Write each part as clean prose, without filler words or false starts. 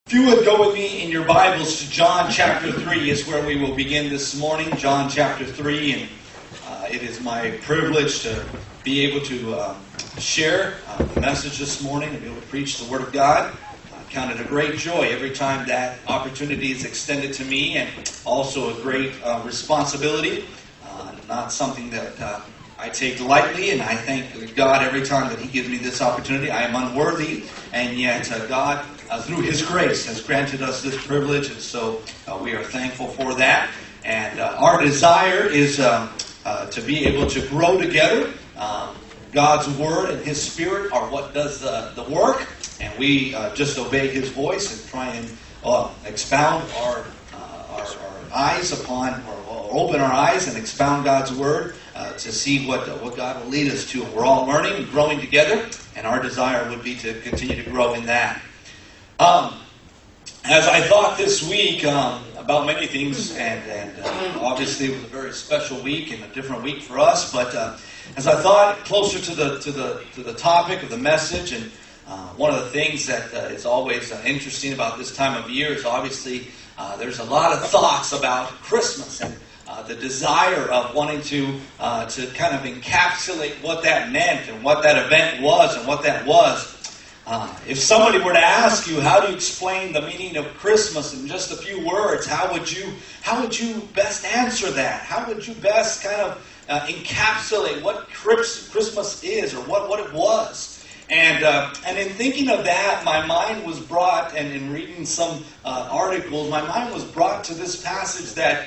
If you would go with me in your Bibles to John chapter 3 is where we will begin this morning. John chapter 3, and it is my privilege to be able to share the message this morning and be able to preach the Word of God. I count it a great joy every time that opportunity is extended to me, and also a great responsibility. Not something that I take lightly, and I thank God every time that He gives me this opportunity. I am unworthy, and yet God, through His grace, has granted us this privilege, and so we are thankful for that. And our desire is to be able to grow together. God's Word and His Spirit are what does the work, and we just obey His voice and try and expound our eyes upon, or open our eyes and expound God's Word to see what God will lead us to. And we're all learning and growing together, and our desire would be to continue to grow in that. As I thought this week about many things, and obviously it was a very special week and a different week for us, but as I thought closer to the topic of the message, and one of the things that is always interesting about this time of year is obviously there's a lot of thoughts about Christmas and the desire of wanting to kind of encapsulate what that meant and what that event was and what that was. If somebody were to ask you, how do you explain the meaning of Christmas in just a few words, how would you best answer that? How would you best kind of encapsulate what Christmas is, or what it was? And in thinking of that, my mind was brought, and in reading some articles, my mind was brought to this passage that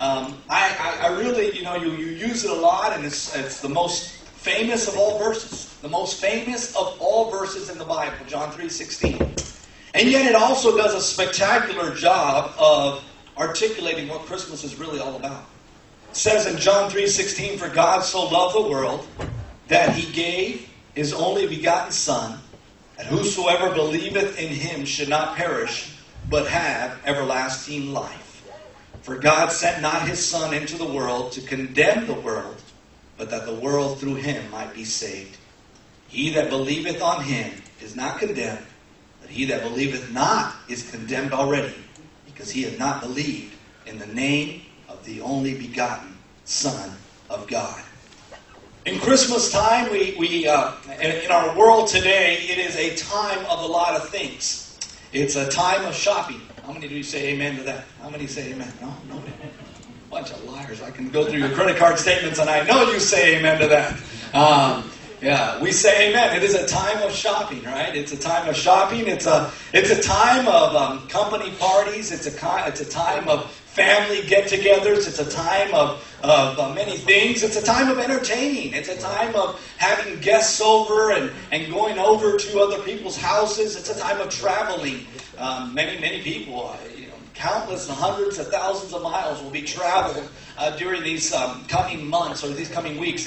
I really, you use it a lot, and it's the most famous of all verses. The most famous of all verses in the Bible, John 3:16. And yet it also does a spectacular job of articulating what Christmas is really all about. It says in John 3:16, "For God so loved the world that He gave His only begotten Son, that whosoever believeth in Him should not perish, but have everlasting life. For God sent not His Son into the world to condemn the world, but that the world through Him might be saved. He that believeth on Him is not condemned, but he that believeth not is condemned already, because he hath not believed in the name of the only begotten Son of God." In Christmas time, in our world today, it is a time of a lot of things. It's a time of shopping. How many do you say amen to that? How many say amen? No. Bunch of liars. I can go through your credit card statements, and I know you say amen to that. Yeah, we say amen. It is a time of shopping, right? It's a time of shopping. It's a time of company parties. It's a time of family get-togethers. It's a time of many things. It's a time of entertaining. It's a time of having guests over and going over to other people's houses. It's a time of traveling. Many people, countless hundreds of thousands of miles will be traveled during these coming months, or these coming weeks,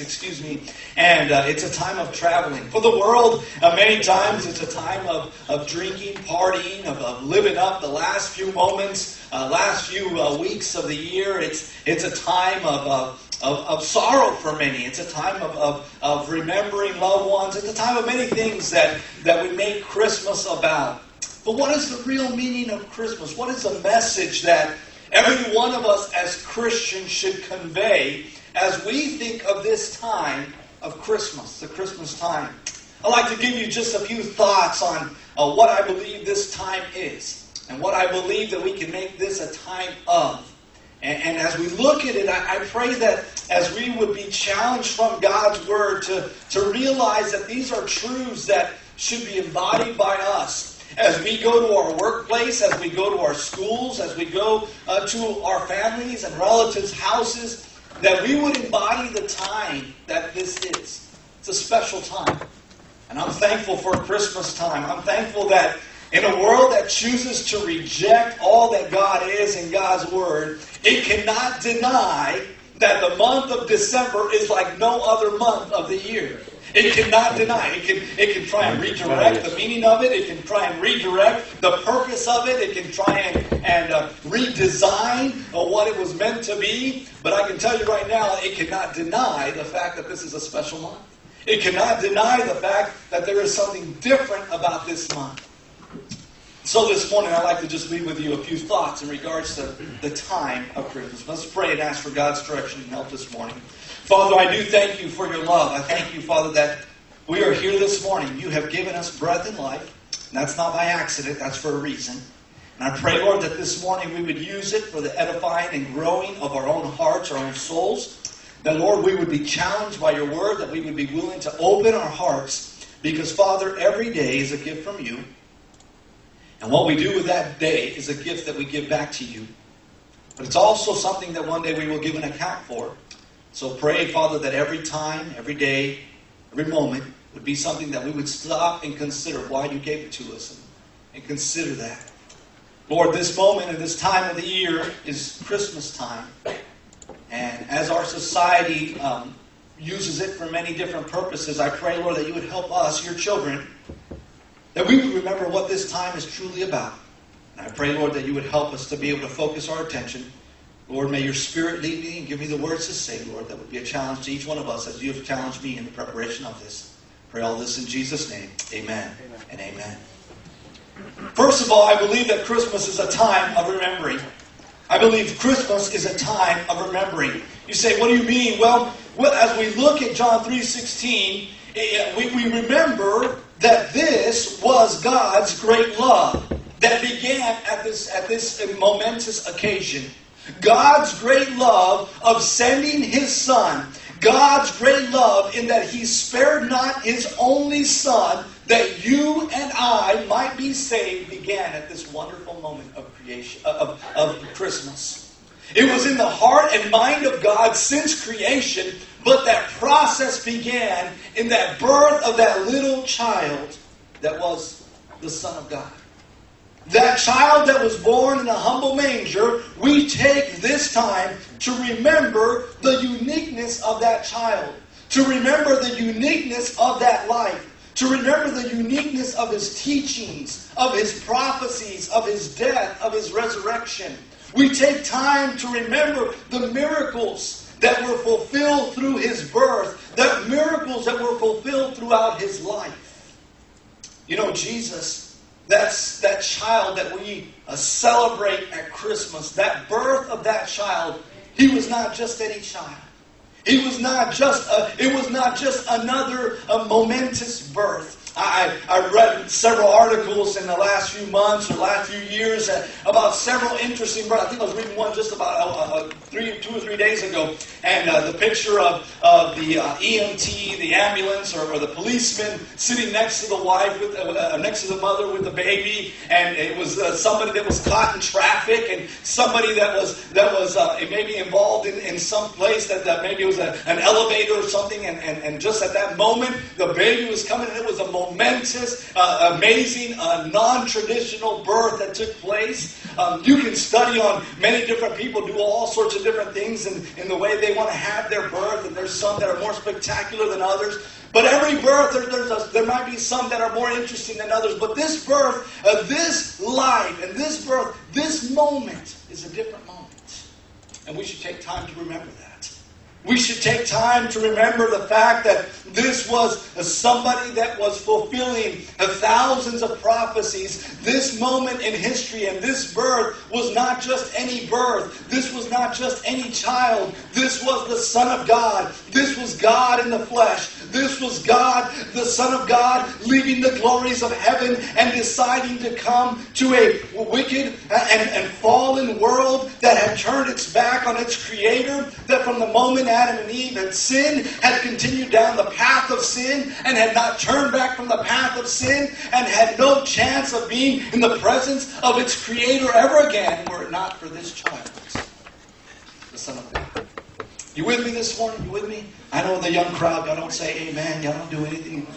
and it's a time of traveling. For the world, many times it's a time of drinking, partying, of living up the last few moments, last few weeks of the year. It's a time of sorrow for many. It's a time of remembering loved ones. It's a time of many things that we make Christmas about. But what is the real meaning of Christmas? What is the message that every one of us as Christians should convey as we think of this time of Christmas, the Christmas time? I'd like to give you just a few thoughts on what I believe this time is, and what I believe that we can make this a time of. And as we look at it, I pray that as we would be challenged from God's Word to realize that these are truths that should be embodied by us. As we go to our workplace, as we go to our schools, as we go to our families and relatives' houses, that we would embody the time that this is. It's a special time. And I'm thankful for Christmas time. I'm thankful that in a world that chooses to reject all that God is in God's Word, it cannot deny that the month of December is like no other month of the year. It cannot deny. It can try and redirect the meaning of it. It can try and redirect the purpose of it. It can try and redesign what it was meant to be. But I can tell you right now, it cannot deny the fact that this is a special month. It cannot deny the fact that there is something different about this month. So this morning, I'd like to just leave with you a few thoughts in regards to the time of Christmas. Let's pray and ask for God's direction and help this morning. Father, I do thank you for your love. I thank you, Father, that we are here this morning. You have given us breath and life. And that's not by accident. That's for a reason. And I pray, Lord, that this morning we would use it for the edifying and growing of our own hearts, our own souls. That, Lord, we would be challenged by your word, that we would be willing to open our hearts. Because, Father, every day is a gift from you. And what we do with that day is a gift that we give back to you. But it's also something that one day we will give an account for. So pray, Father, that every time, every day, every moment would be something that we would stop and consider why you gave it to us. And consider that. Lord, this moment and this time of the year is Christmas time. And as our society uses it for many different purposes, I pray, Lord, that you would help us, your children, that we would remember what this time is truly about. And I pray, Lord, that you would help us to be able to focus our attention. Lord, may your Spirit lead me and give me the words to say, Lord. That would be a challenge to each one of us as you have challenged me in the preparation of this. Pray all this in Jesus' name. Amen, and amen. First of all, I believe that Christmas is a time of remembering. I believe Christmas is a time of remembering. You say, what do you mean? Well, as we look at John 3:16, we remember that this was God's great love that began at this momentous occasion. God's great love of sending His Son. God's great love in that He spared not His only Son that you and I might be saved began at this wonderful moment of creation, of Christmas. It was in the heart and mind of God since creation, but that process began in that birth of that little child that was the Son of God. That child that was born in a humble manger, we take this time to remember the uniqueness of that child. To remember the uniqueness of that life. To remember the uniqueness of His teachings, of His prophecies, of His death, of His resurrection. We take time to remember the miracles that were fulfilled through His birth. The miracles that were fulfilled throughout His life. You know, Jesus, that's that child that we celebrate at Christmas. That birth of that child, He was not just any child. It was not just another momentous birth. I read several articles in the last few months or last few years about several interesting births. I think I was reading one just about 2 or 3 days ago. And the picture of the EMT, the ambulance, or the policeman sitting next to the wife, next to the mother with the baby. And it was somebody that was caught in traffic, and somebody that was maybe involved in some place that maybe it was an elevator or something. And just at that moment, the baby was coming, and it was a momentous, amazing, non-traditional birth that took place. You can study on many different people do all sorts of different things in the way they want to have their birth, and there's some that are more spectacular than others. But every birth, there might be some that are more interesting than others. But this birth, this life, and this birth, this moment is a different moment. And we should take time to remember that. We should take time to remember the fact that this was somebody that was fulfilling thousands of prophecies. This moment in history and this birth was not just any birth. This was not just any child. This was the Son of God. This was God in the flesh. This was God, the Son of God, leaving the glories of heaven and deciding to come to a wicked and fallen world that had turned its back on its Creator, that from the moment Adam and Eve had sinned, had continued down the path of sin, and had not turned back from the path of sin, and had no chance of being in the presence of its Creator ever again, were it not for this child, the Son of God. You with me this morning? You with me? I know the young crowd, y'all don't say amen, y'all don't do anything.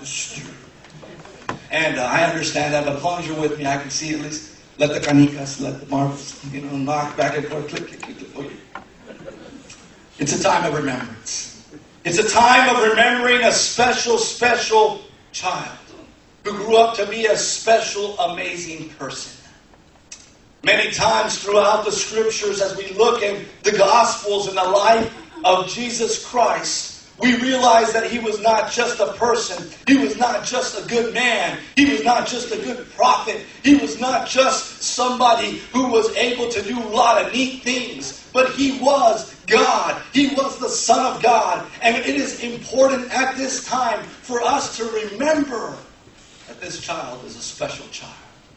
And I understand that, but as long as you're with me, I can see at least, let the canicas, let the marbles, knock back and forth, click, click, click, click. Okay. It's a time of remembrance. It's a time of remembering a special, special child who grew up to be a special, amazing person. Many times throughout the Scriptures, as we look in the Gospels and the life of Jesus Christ, we realize that he was not just a person. He was not just a good man. He was not just a good prophet. He was not just somebody who was able to do a lot of neat things. But he was God. He was the Son of God. And it is important at this time for us to remember that this child is a special child.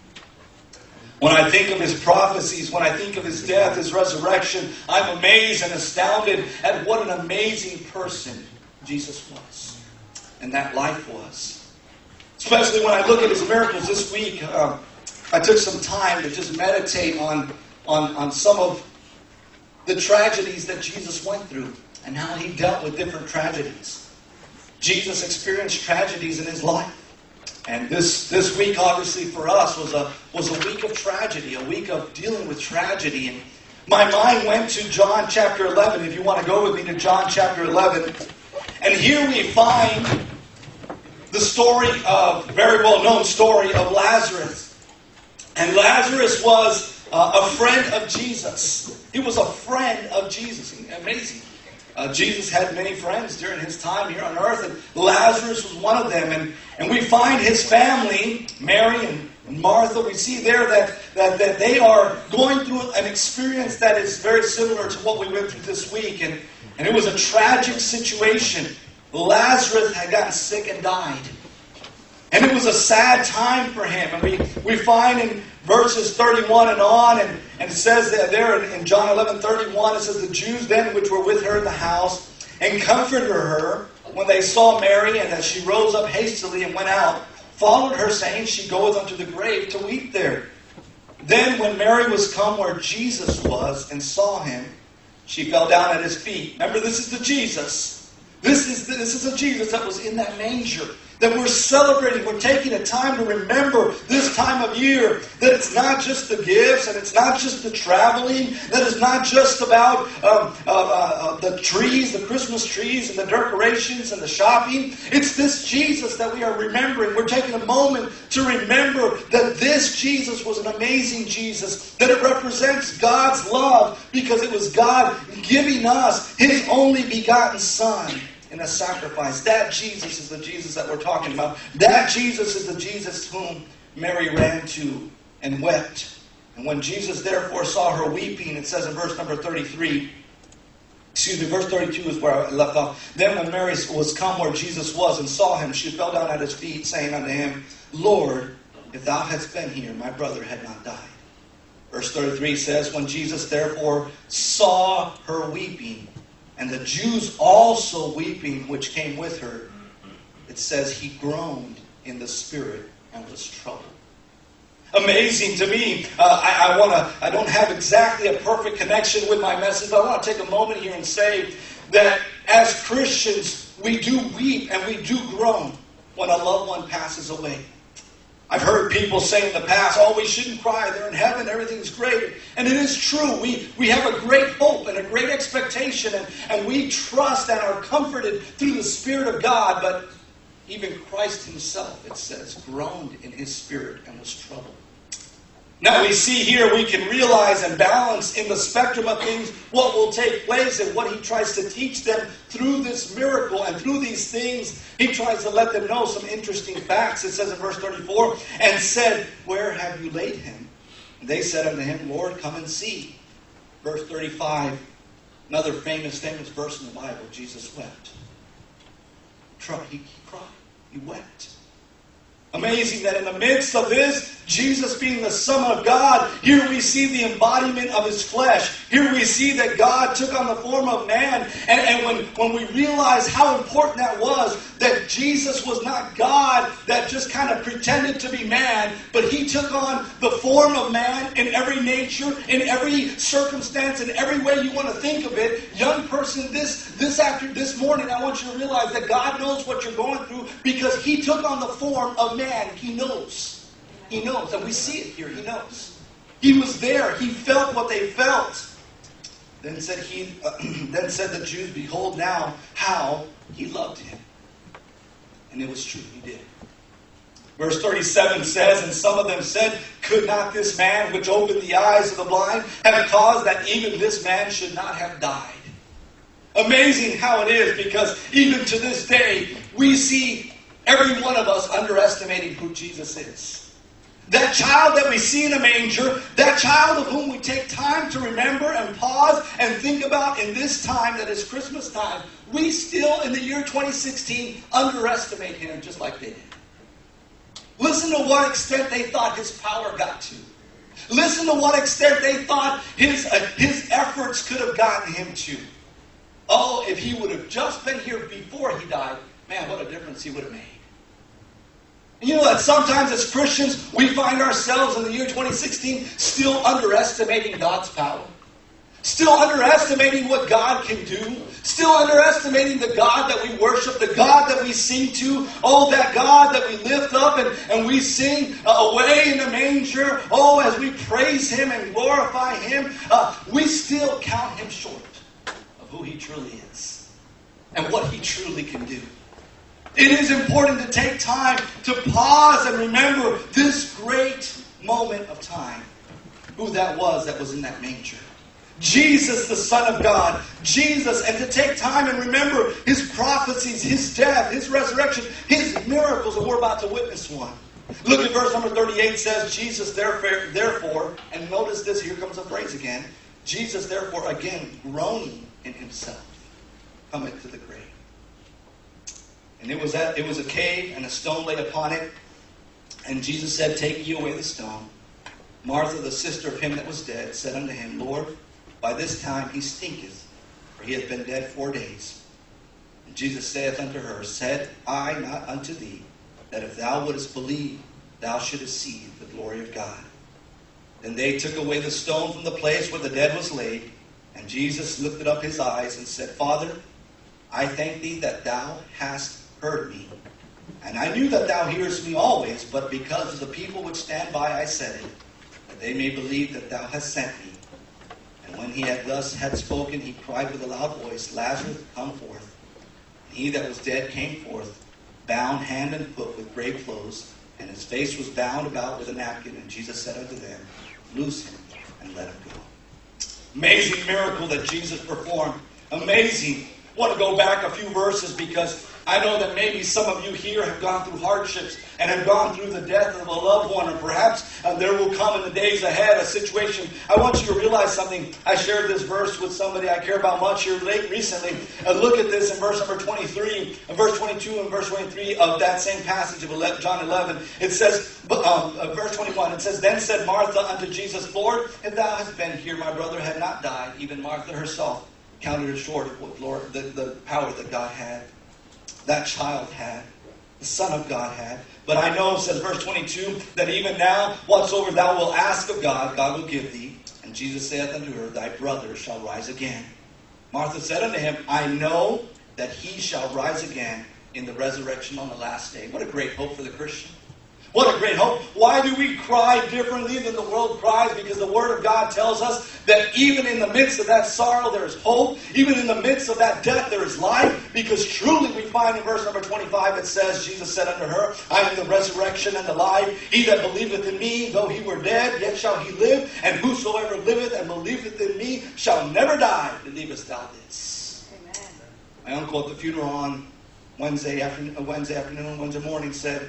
When I think of his prophecies, when I think of his death, his resurrection, I'm amazed and astounded at what an amazing person Jesus was and that life was. Especially when I look at his miracles this week, I took some time to just meditate on some of the tragedies that Jesus went through and how he dealt with different tragedies. Jesus experienced tragedies in his life. And this week, obviously, for us was a week of tragedy, a week of dealing with tragedy. And my mind went to John chapter 11. If you want to go with me to John chapter 11. And here we find the story of, very well-known story of Lazarus. And Lazarus was a friend of Jesus. He was a friend of Jesus. Amazing. Jesus had many friends during his time here on earth, and Lazarus was one of them. And we find his family, Mary and Martha, we see there that they are going through an experience that is very similar to what we went through this week. And it was a tragic situation. Lazarus had gotten sick and died. And it was a sad time for him. And we find in verses 31 and on, and it says that there in John 11:31, it says, the Jews then which were with her in the house, and comforted her when they saw Mary, and that she rose up hastily and went out, followed her, saying, she goeth unto the grave to weep there. Then when Mary was come where Jesus was, and saw him, she fell down at his feet. Remember, this is the Jesus. This is the Jesus that was in that manger. That we're celebrating, we're taking a time to remember this time of year, that it's not just the gifts, and it's not just the traveling, that it's not just about the trees, the Christmas trees, and the decorations, and the shopping. It's this Jesus that we are remembering. We're taking a moment to remember that this Jesus was an amazing Jesus, that it represents God's love, because it was God giving us His only begotten Son in a sacrifice. That Jesus is the Jesus that we're talking about. That Jesus is the Jesus whom Mary ran to and wept. And when Jesus therefore saw her weeping, it says in verse number 33, verse 32 is where I left off. Then when Mary was come where Jesus was and saw him, she fell down at his feet, saying unto him, Lord, if thou hadst been here, my brother had not died. Verse 33 says, when Jesus therefore saw her weeping, and the Jews also weeping, which came with her, it says he groaned in the spirit and was troubled. Amazing to me. I don't have exactly a perfect connection with my message, but I want to take a moment here and say that as Christians, we do weep and we do groan when a loved one passes away. I've heard people say in the past, oh, we shouldn't cry, they're in heaven, everything's great. And it is true. We have a great hope and a great expectation, and we trust and are comforted through the Spirit of God. But even Christ himself, it says, groaned in his spirit and was troubled. Now we see here, we can realize and balance in the spectrum of things what will take place and what he tries to teach them through this miracle. And through these things, he tries to let them know some interesting facts. It says in verse 34, and said, where have you laid him? And they said unto him, Lord, come and see. Verse 35, another famous verse in the Bible, Jesus wept. He cried. He wept. Amazing that in the midst of this, Jesus being the Son of God, here we see the embodiment of his flesh. Here we see that God took on the form of man. And when we realize how important that was, that Jesus was not God that just kind of pretended to be man, but he took on the form of man in every nature, in every circumstance, in every way you want to think of it. Young person, this morning, I want you to realize that God knows what you're going through because he took on the form of man. He knows. He knows. And we see it here. He knows. He was there. He felt what they felt. Then said the Jews, behold now how he loved him. And it was true. He did. Verse 37 says, and some of them said, could not this man which opened the eyes of the blind have caused that even this man should not have died? Amazing how it is, because even to this day, we see every one of us underestimating who Jesus is. That child that we see in a manger, that child of whom we take time to remember and pause and think about in this time that is Christmas time, we still, in the year 2016, underestimate him just like they did. Listen to what extent they thought his power got to. Listen to what extent they thought his efforts could have gotten him to. Oh, if he would have just been here before he died, man, what a difference he would have made. And you know that sometimes as Christians, we find ourselves in the year 2016 still underestimating God's power. Still underestimating what God can do. Still underestimating the God that we worship, the God that we sing to. Oh, that God that we lift up and we sing away in the manger. Oh, as we praise him and glorify him, we still count him short of who he truly is and what he truly can do. It is important to take time to pause and remember this great moment of time. Who that was in that manger. Jesus, the Son of God. Jesus, and to take time and remember his prophecies, his death, his resurrection, his miracles, and we're about to witness one. Look at verse number 38 says, Jesus therefore, and notice this, here comes the phrase again. Jesus therefore, again, groaning in himself, cometh to the grave. And it was a cave, and a stone laid upon it. And Jesus said, Take ye away the stone. Martha, the sister of him that was dead, said unto him, Lord, by this time he stinketh, for he hath been dead 4 days. And Jesus saith unto her, Said I not unto thee, that if thou wouldest believe, thou shouldest see the glory of God? Then they took away the stone from the place where the dead was laid. And Jesus lifted up his eyes and said, Father, I thank thee that thou hast heard me. And I knew that thou hearest me always, but because of the people which stand by I said it, that they may believe that thou hast sent me. And when he had thus spoken, he cried with a loud voice, Lazarus, come forth. And he that was dead came forth, bound hand and foot with grave clothes, and his face was bound about with a napkin. And Jesus said unto them, Loose him and let him go. Amazing miracle that Jesus performed. Amazing. I want to go back a few verses because I know that maybe some of you here have gone through hardships and have gone through the death of a loved one, or perhaps there will come in the days ahead a situation. I want you to realize something. I shared this verse with somebody I care about much here recently. Look at this in verse number 23, verse 22 and verse 23 of that same passage of John 11. It says, verse 21, it says, Then said Martha unto Jesus, Lord, if thou hadst been here, my brother had not died. Even Martha herself counted it short of what Lord, the power that God had, that child had, the Son of God had. But I know, says verse 22, that even now, whatsoever thou wilt ask of God, God will give thee. And Jesus saith unto her, Thy brother shall rise again. Martha said unto him, I know that he shall rise again in the resurrection on the last day. What a great hope for the Christian. What a great hope. Why do we cry differently than the world cries? Because the Word of God tells us that even in the midst of that sorrow there is hope. Even in the midst of that death there is life. Because truly we find in verse number 25 it says, Jesus said unto her, I am the resurrection and the life. He that believeth in me, though he were dead, yet shall he live. And whosoever liveth and believeth in me shall never die. Believest thou this? Amen. My uncle at the funeral on Wednesday morning said,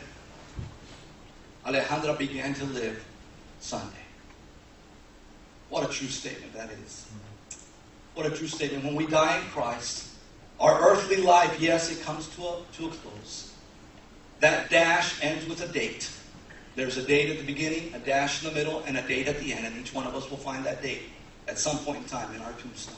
Alejandra began to live Sunday. What a true statement that is. What a true statement. When we die in Christ, our earthly life, yes, it comes to a close. That dash ends with a date. There's a date at the beginning, a dash in the middle, and a date at the end. And each one of us will find that date at some point in time in our tombstone.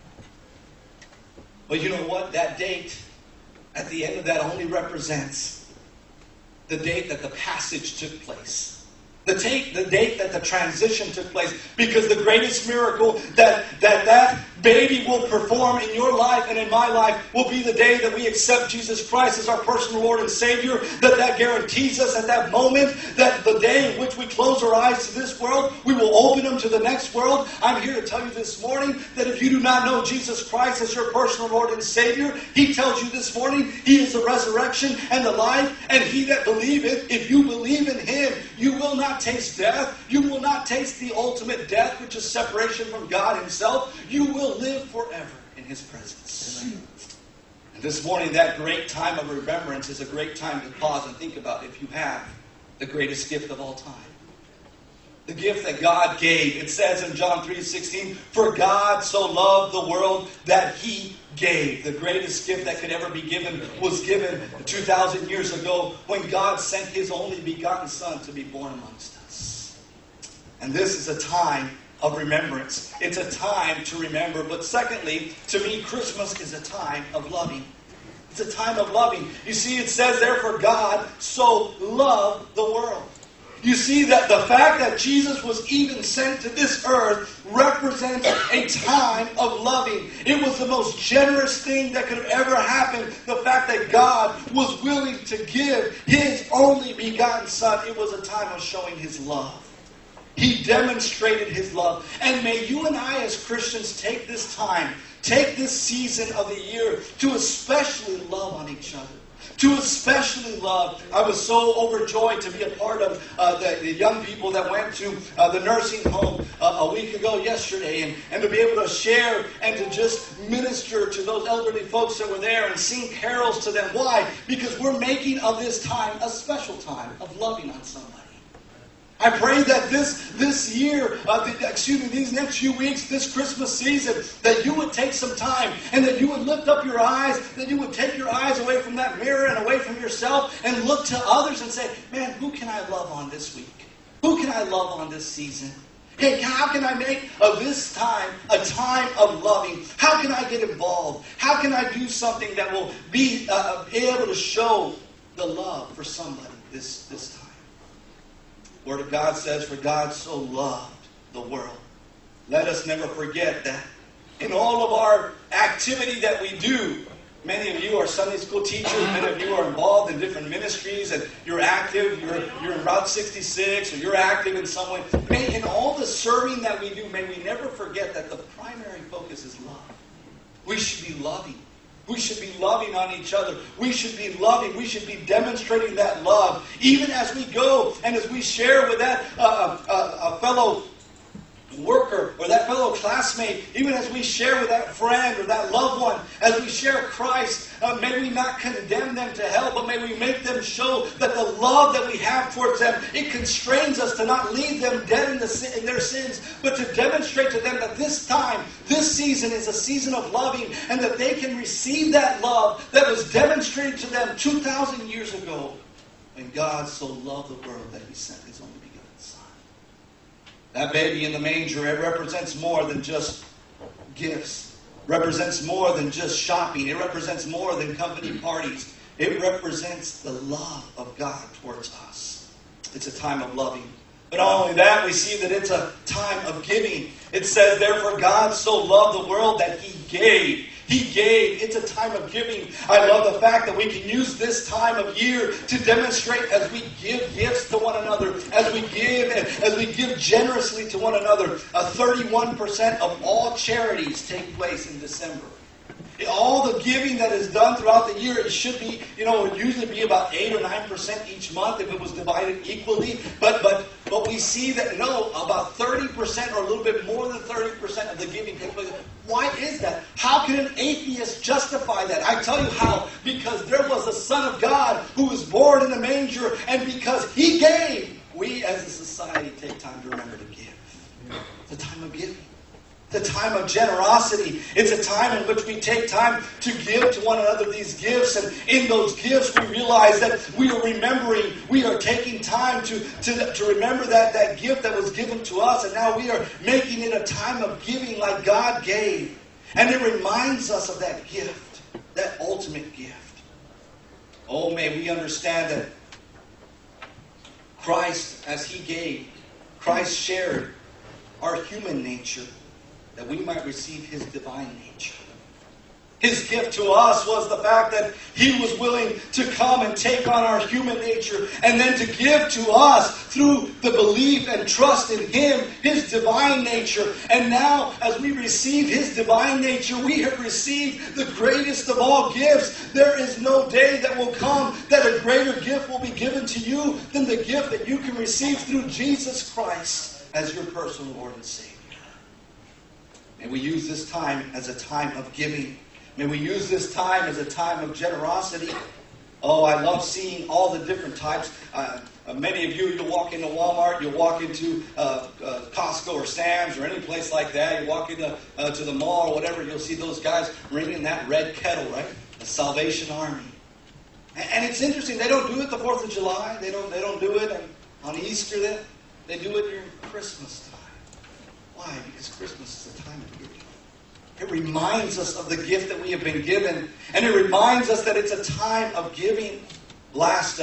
But you know what? That date, at the end of that, only represents the date that the passage took place. The date that the transition took place. Because the greatest miracle that baby will perform in your life and in my life will be the day that we accept Jesus Christ as our personal Lord and Savior. That guarantees us at that moment that the day in which we close our eyes to this world, we will open them to the next world. I'm here to tell you this morning that if you do not know Jesus Christ as your personal Lord and Savior, He tells you this morning He is the resurrection and the life. And he that believeth, if you believe in Him, you will not taste death. You will not taste the ultimate death, which is separation from God Himself. You will live forever. in His presence. And this morning, that great time of remembrance is a great time to pause and think about if you have the greatest gift of all time. The gift that God gave. It says in John 3:16, "For God so loved the world that He gave." The greatest gift that could ever be given was given 2,000 years ago when God sent His only begotten Son to be born amongst us. And this is a time of remembrance. It's a time to remember. But secondly, to me, Christmas is a time of loving. It's a time of loving. You see, it says there, "For God so loved the world." You see that the fact that Jesus was even sent to this earth represents a time of loving. It was the most generous thing that could have ever happened. The fact that God was willing to give His only begotten Son. It was a time of showing His love. He demonstrated His love. And may you and I as Christians take this time, take this season of the year to especially love on each other. To especially love. I was so overjoyed to be a part of the young people that went to the nursing home a week ago yesterday, and to be able to share and to just minister to those elderly folks that were there and sing carols to them. Why? Because we're making of this time a special time of loving on somebody. I pray that this year, these next few weeks, this Christmas season, that you would take some time and that you would lift up your eyes, that you would take your eyes away from that mirror and away from yourself and look to others and say, man, who can I love on this week? Who can I love on this season? Hey, how can I make of this time a time of loving? How can I get involved? How can I do something that will be able to show the love for somebody this time? Word of God says, "For God so loved the world." Let us never forget that in all of our activity that we do, many of you are Sunday school teachers, many of you are involved in different ministries, and you're active, you're in Route 66, or you're active in some way. May, in all the serving that we do, may we never forget that the primary focus is love. We should be loving. We should be loving on each other. We should be loving. We should be demonstrating that love. Even as we go and as we share with that fellow worker or that fellow classmate, even as we share with that friend or that loved one, as we share Christ, may we not condemn them to hell, but may we make them show that the love that we have towards them, it constrains us to not leave them dead in their sins, but to demonstrate to them that this time, this season is a season of loving, and that they can receive that love that was demonstrated to them 2,000 years ago when God so loved the world that He sent His only begotten Son. That baby in the manger, it represents more than just gifts. Represents more than just shopping. It represents more than company parties. It represents the love of God towards us. It's a time of loving. But not only that, we see that it's a time of giving. It says, "Therefore God so loved the world that He gave." He gave. It's a time of giving. I love the fact that we can use this time of year to demonstrate as we give gifts to one another, as we give generously to one another. 31% of all charities take place in December. All the giving that is done throughout the year, it should be, it would usually be about 8 or 9% each month if it was divided equally. But we see that, no, about 30% or a little bit more than 30% of the giving takes place. Why is that? How can an atheist justify that? I tell you how. Because there was a Son of God who was born in a manger, and because He gave, we as a society take time to remember to give. It's a time of giving. It's a time of generosity. It's a time in which we take time to give to one another these gifts. And in those gifts, we realize that we are remembering, we are taking time to remember that gift that was given to us. And now we are making it a time of giving like God gave. And it reminds us of that gift, that ultimate gift. Oh, may we understand that Christ, as He gave, Christ shared our human nature, that we might receive His divine nature. His gift to us was the fact that He was willing to come and take on our human nature and then to give to us through the belief and trust in Him, His divine nature. And now, as we receive His divine nature, we have received the greatest of all gifts. There is no day that will come that a greater gift will be given to you than the gift that you can receive through Jesus Christ as your personal Lord and Savior. May we use this time as a time of giving. May we use this time as a time of generosity. Oh, I love seeing all the different types. Many of you, you'll walk into Walmart, you'll walk into Costco or Sam's or any place like that. You walk into to the mall or whatever, you'll see those guys ringing that red kettle, right? The Salvation Army. And it's interesting. They don't do it the 4th of July. They don't do it on Easter. They do it during Christmas time. Why? Because Christmas is a time of giving. It reminds us of the gift that we have been given. And it reminds us that it's a time of giving. Last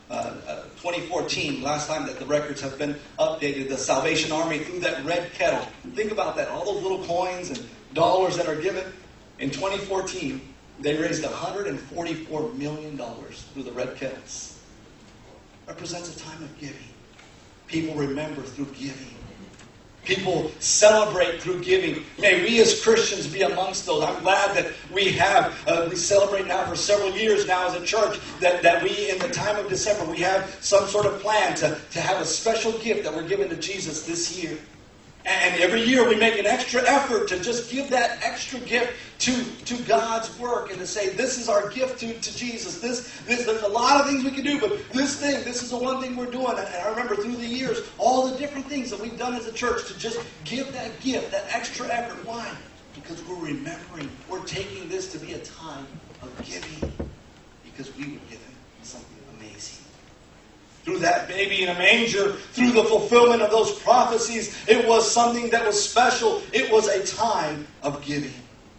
2014, last time that the records have been updated, the Salvation Army threw that red kettle. Think about that. All those little coins and dollars that are given. In 2014, they raised $144 million through the red kettles. Represents a time of giving. People remember through giving. People celebrate through giving. May we as Christians be amongst those. I'm glad that we celebrate now for several years now as a church, that we, in the time of December, we have some sort of plan to have a special gift that we're giving to Jesus this year. And every year we make an extra effort to just give that extra gift to God's work and to say, this is our gift to Jesus. There's a lot of things we can do, but this is the one thing we're doing. And I remember through the years, all the different things that we've done as a church to just give that gift, that extra effort. Why? Because we're remembering, we're taking this to be a time of giving because we were given something amazing. Through that baby in a manger, through the fulfillment of those prophecies, it was something that was special. It was a time of giving.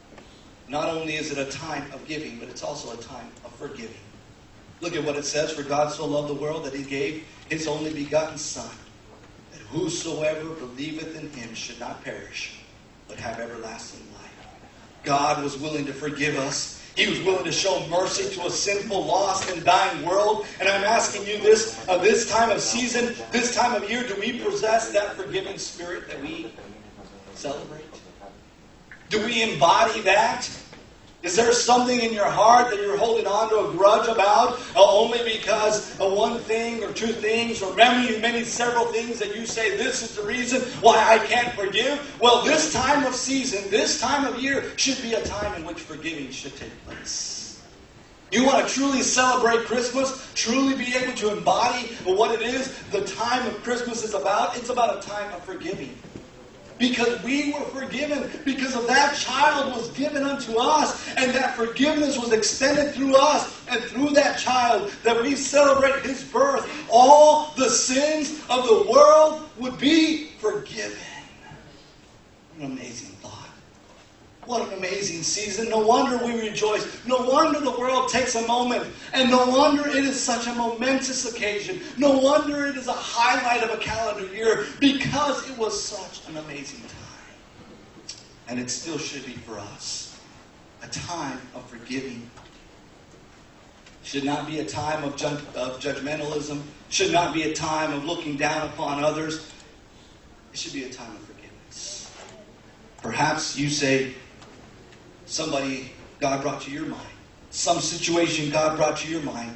Not only is it a time of giving, but it's also a time of forgiving. Look at what it says. For God so loved the world that He gave His only begotten Son, that whosoever believeth in Him should not perish, but have everlasting life. God was willing to forgive us. He was willing to show mercy to a sinful, lost, and dying world. And I'm asking you this time of season, this time of year, do we possess that forgiving spirit that we celebrate? Do we embody that? Is there something in your heart that you're holding on to a grudge about only because of one thing or two things or several things that you say this is the reason why I can't forgive? Well, this time of season, this time of year should be a time in which forgiving should take place. You want to truly celebrate Christmas, truly be able to embody what it is the time of Christmas is about? It's about a time of forgiving. Because we were forgiven, because of that child was given unto us, and that forgiveness was extended through us, and through that child that we celebrate His birth, all the sins of the world would be forgiven. What an amazing thought. What an amazing season. No wonder we rejoice. No wonder the world takes a moment. And no wonder it is such a momentous occasion. No wonder it is a highlight of a calendar year, because it was such an amazing time. And it still should be for us. A time of forgiving. Should not be a time of judgmentalism. Should not be a time of looking down upon others. It should be a time of forgiveness. Perhaps you say, somebody God brought to your mind. Some situation God brought to your mind.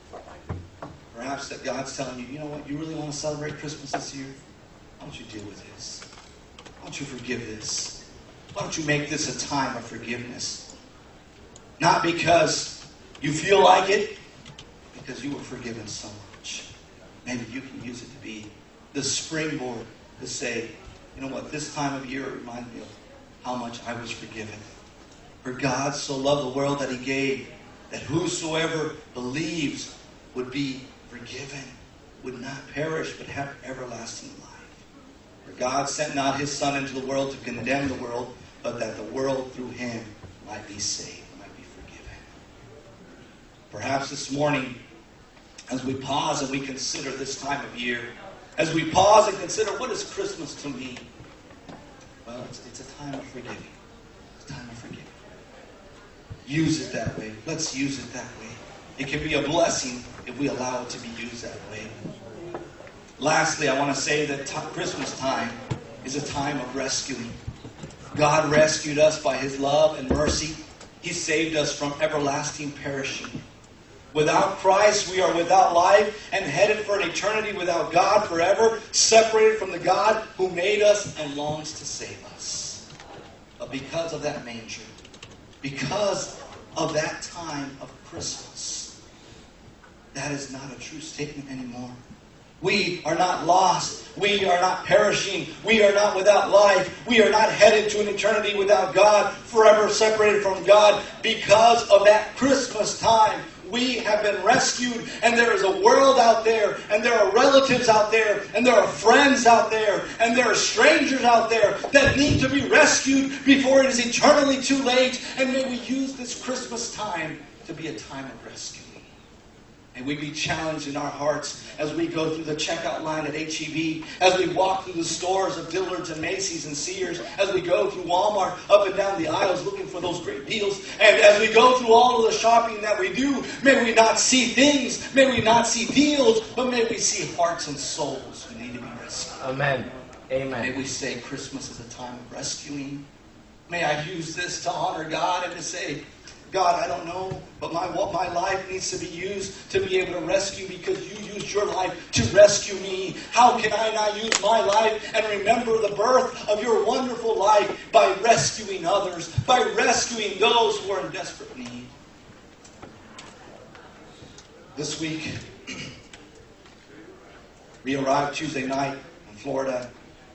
Perhaps that God's telling you, you know what, you really want to celebrate Christmas this year? Why don't you deal with this? Why don't you forgive this? Why don't you make this a time of forgiveness? Not because you feel like it, because you were forgiven so much. Maybe you can use it to be the springboard to say, you know what, this time of year reminds me of how much I was forgiven. For God so loved the world that He gave, that whosoever believes would be forgiven, would not perish, but have everlasting life. For God sent not His Son into the world to condemn the world, but that the world through Him might be saved, might be forgiven. Perhaps this morning, as we pause and we consider this time of year, as we pause and consider, what is Christmas to me? Well, it's a time of forgiving. It's a time of forgiving. Use it that way. Let's use it that way. It can be a blessing if we allow it to be used that way. Lastly, I want to say that Christmas time is a time of rescuing. God rescued us by His love and mercy. He saved us from everlasting perishing. Without Christ, we are without life and headed for an eternity without God forever, separated from the God who made us and longs to save us. But because of that manger, because of that time of Christmas, that is not a true statement anymore. We are not lost. We are not perishing. We are not without life. We are not headed to an eternity without God, forever separated from God. Because of that Christmas time, we have been rescued, and there is a world out there, and there are relatives out there, and there are friends out there, and there are strangers out there that need to be rescued before it is eternally too late. And may we use this Christmas time to be a time of rescue. And we be challenged in our hearts as we go through the checkout line at H-E-B, as we walk through the stores of Dillard's and Macy's and Sears, as we go through Walmart up and down the aisles looking for those great deals. And as we go through all of the shopping that we do, may we not see things, may we not see deals, but may we see hearts and souls who need to be rescued. Amen. Amen. May we say Christmas is a time of rescuing. May I use this to honor God and to say, God, I don't know, but my life needs to be used to be able to rescue, because you used your life to rescue me. How can I not use my life and remember the birth of your wonderful life by rescuing others, by rescuing those who are in desperate need? This week, we arrived Tuesday night in Florida,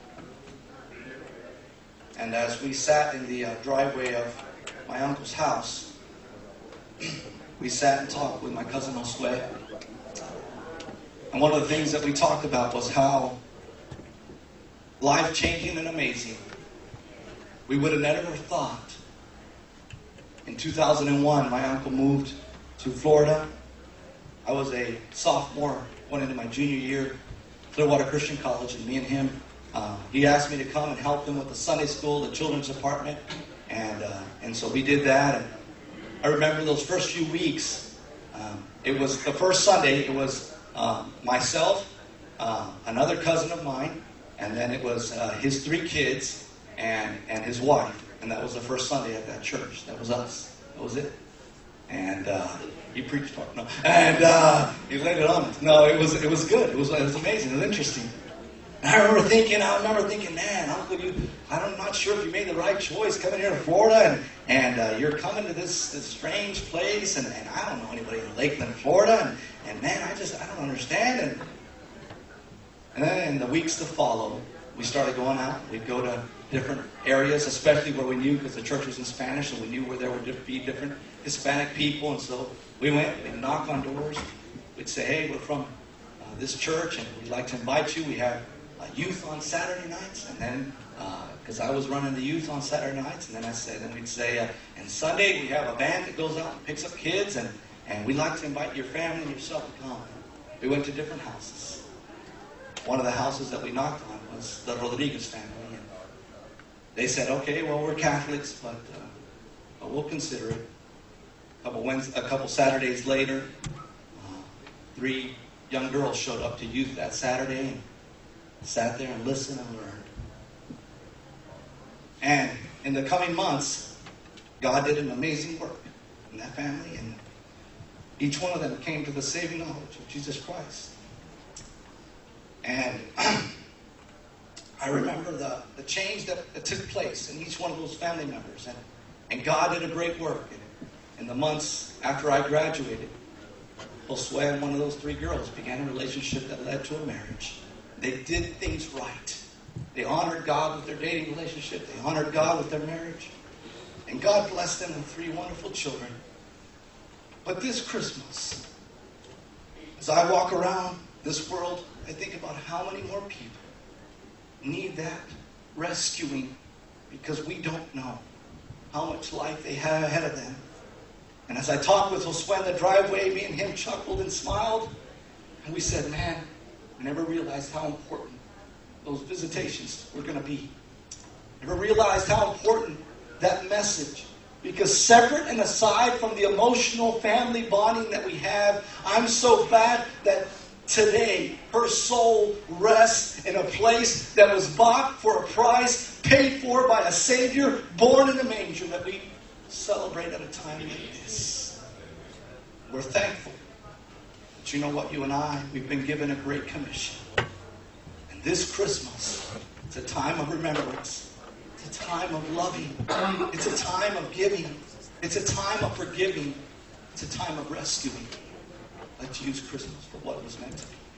and as we sat in the driveway of my uncle's house, we sat and talked with my cousin Josue. And one of the things that we talked about was how life-changing and amazing we would have never thought. In 2001, my uncle moved to Florida. I was a sophomore, went into my junior year, Clearwater Christian College, and me and him, he asked me to come and help him with the Sunday school, the children's department, and so we did that. And I remember those first few weeks. It was the first Sunday. It was myself, another cousin of mine, and then it was his 3 kids and his wife. And that was the first Sunday at that church. That was us. That was it. And he preached for it. No, and he laid it on us. No, it was good. It was amazing. It was interesting. And I remember thinking, man, Uncle, I'm not sure if you made the right choice coming here to Florida, and you're coming to this strange place, and I don't know anybody in Lakeland, Florida, and man, I don't understand. And then in the weeks to follow, we started going out. We'd go to different areas, especially where we knew, because the church was in Spanish, and we knew where there would be different Hispanic people, and so we went, we'd knock on doors, we'd say, hey, we're from this church, and we'd like to invite you. We have youth on Saturday nights, and then because I was running the youth on Saturday nights, and then we'd say, and Sunday we have a band that goes out and picks up kids, and we'd like to invite your family and yourself to come. We went to different houses. One of the houses that we knocked on was the Rodriguez family, and they said, okay, well, we're Catholics, but we'll consider it. A couple Saturdays later, 3 young girls showed up to youth that Saturday, and sat there and listened and learned. And in the coming months, God did an amazing work in that family, and each one of them came to the saving knowledge of Jesus Christ. And I remember the change that took place in each one of those family members, and God did a great work. In the months after I graduated, Josue and one of those 3 girls began a relationship that led to a marriage. They did things right. They honored God with their dating relationship. They honored God with their marriage. And God blessed them with 3 wonderful children. But this Christmas, as I walk around this world, I think about how many more people need that rescuing, because we don't know how much life they have ahead of them. And as I talked with Josue in the driveway, me and him chuckled and smiled. And we said, man, I never realized how important those visitations were going to be. Never realized how important that message. Because separate and aside from the emotional family bonding that we have, I'm so glad that today her soul rests in a place that was bought for a price, paid for by a Savior, born in a manger, that we celebrate at a time like this. We're thankful. But you know what, you and I, we've been given a great commission. And this Christmas, it's a time of remembrance. It's a time of loving. It's a time of giving. It's a time of forgiving. It's a time of rescuing. Let's use Christmas for what it was meant to be.